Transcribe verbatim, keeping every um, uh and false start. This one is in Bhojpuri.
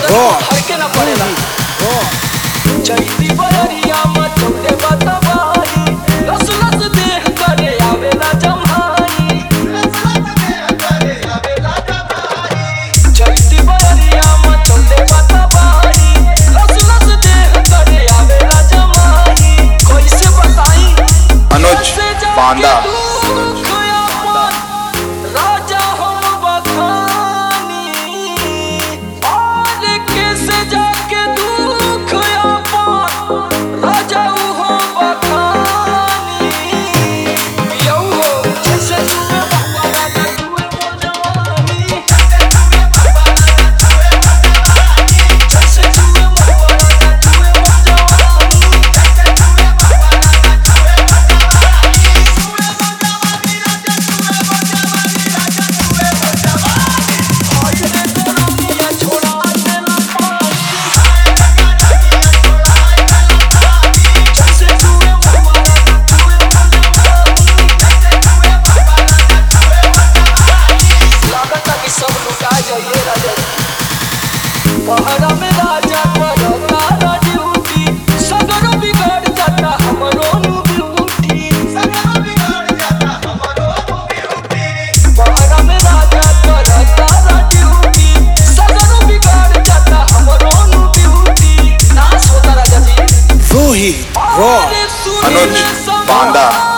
हड़के ना पड़ेला चैती बरिया मचौले बतवाई लस लस देह करे आवेला जम्हाई चैती बरिया मचौले बतवाई लस लस देह करे आवेला जम्हाई कैसे बताई अनुज बांदा राजा हम बखानी और कैसे जाके दुख अपन राजा हो बखानी यो हो जैसे तुए बाबा राजा तुए मोर जवानी जैसे तुए बाबा राजा तुए मोर जवानी पहरा में राजा करता ड्यूटी सगरो बिगड़ जाता हमरो नु ब्यूटी सगरो बिगड़ जाता हमरो नु ब्यूटी पहरा में राजा करता ड्यूटी सगरो बिगड़ जाता हमरो नु ब्यूटी नाश होता राजा जी रूही रॉ अनुज बांदा।